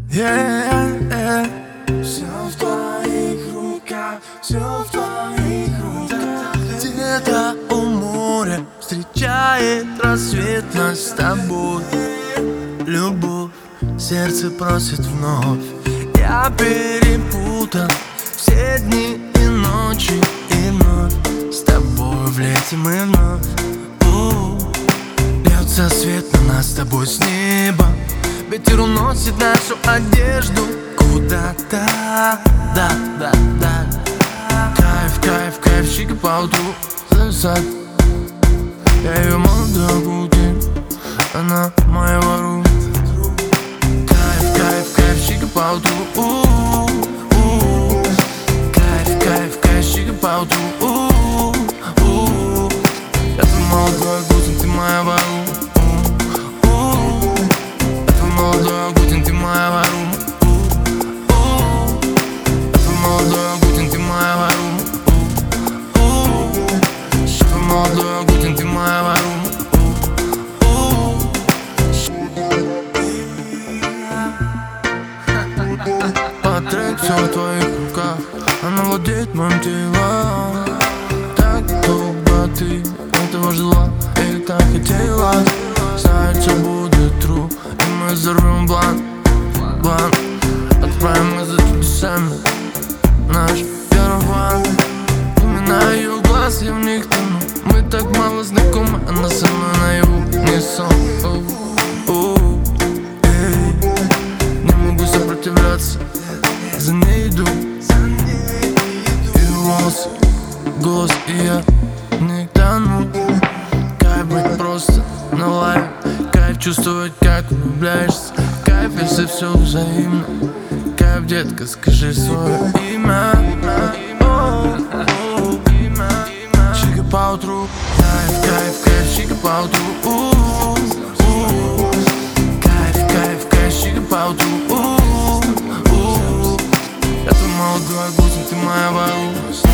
Все в твоих руках, все в твоих руках. Где-то у моря встречает рассвет нас с тобой. Любовь, сердце просит вновь. Я перепутал все дни и ночи, и вновь с тобой влетим и вновь. Льется свет на нас с тобой с неба. Ветер уносит нашу одежду куда-то. Да, да, да. Кайф, кайф, кайфчик по утру зависает. Я ее молодой Путин, она моя вору. Кайф, кайф, кайфчик по утру. Кайф, кайф, кайфчик по утру. Я твой молодой Путин, ты моя вору. Молодой Агутин, ты моя вору. Это молодой Агутин, ты моя вору. Это молодой Агутин, ты моя вору. Портрет все в твоих руках, она владеет моим телом. Так долго ты этого жила или так хотела. Знает, что будет true. Мы взорвем блан, блан. Отправим мы за чудесами наш первый план. Имена ее глаз, я в них тону. Мы так мало знакомы, она со мной наяву. Не сон, не могу сопротивляться, за ней иду. И волосы, голос, и я не тону. Кайф быть просто на лайве. Кайф чувствовать, как влюбляешься. Кайф, если все взаимно. Кайф, детка, скажи свое имя. Чика по утру. Кайф, кайф, кайф, чика по утру. Кайф, кайф, кайф, чика по утру. Я твой молодой Агутин, ты моя вору.